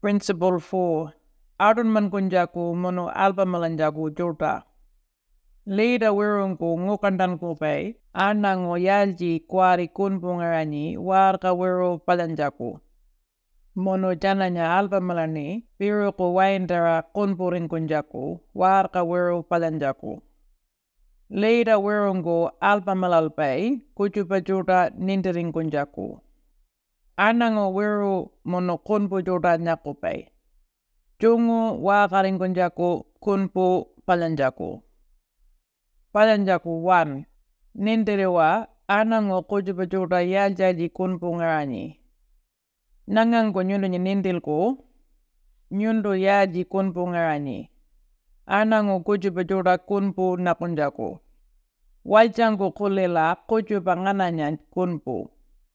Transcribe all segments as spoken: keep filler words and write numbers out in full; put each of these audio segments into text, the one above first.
Principle four. Arunman kunjaku mono albamalanjaku jota. Leida wirunku ngukandanku pay, anango yalji kwari kunpungarani warka wiru palanjaku. Mono jananya albamalani, piruku waindara kunpurin kunjaku, warka wiru palanjaku. Leida wirunku albamalalpay, kuchupa jota nintirin kunjaku. Anango wiru mono kunpu jota nyakupay. Jungu wakarin kunjaku kunpu palanjaku. Palanjaku one. Nindiriwa anango kujupa jota yaljaji kunpu ngarani. Nangango nyundu nindilku, nyundu yaji kunpu ngarani. Anango kujupa jota kunpu nakunjaku. Waljangu kulela kujupa ngananya kunpu.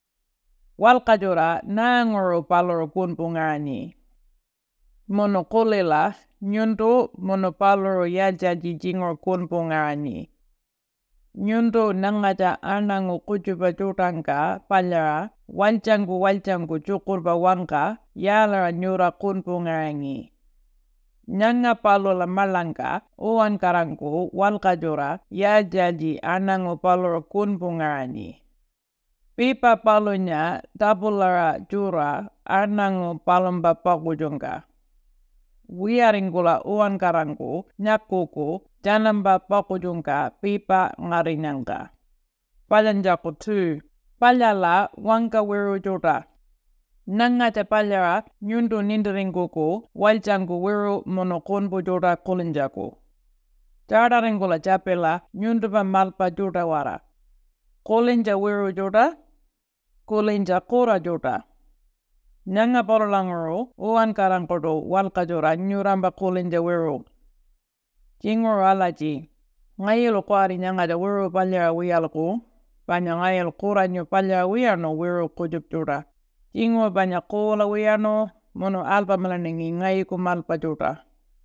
Walkajura nangoro paloro kunpu ngarani. Mono kulela nyundu mono paloro yaljaji jingor kunpu ngarani. Nyundu nangaja anango kujupa jutangka palyara waljangu waljangu jukurba wangka yalara nyura kunpu ngarangi. Nyanga palola malangka uwan karangku walkajura yaljaji anango paloro kunpu ngarani. Pipa palonya tabulara jura anango palomba pakujungka. Wiaringula uwan karangku nyakuku janamba pakujungka pipa ngarinyangka. Palanjaku two. Palyala wangka wiru jota. Nangaja palyara nyundu nindiringuku waljangu wiru mono kunpu jota kulinjaku. Jadaringula japela nyundupa malpa jota wara. Kulinja wiru jota, kulinja kura jota. Nyanga porolanguru uwan karangkodo walkajura nyuramba kulinja wiru. Jinguru alaji. Ngayilu kwari nyangaja wiru palyara wiyalku. Banya ngayilu kura nyu palyara wiyano wiru kujup jota. Jingu banya kula wiyano mono albamalanengi ngayiku malpa jota.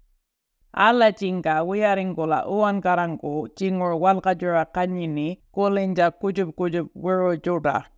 Ala jingka wiyaringula uwan karangku jinguru walkajura kanyini kulinja kujup kujup wiru jota.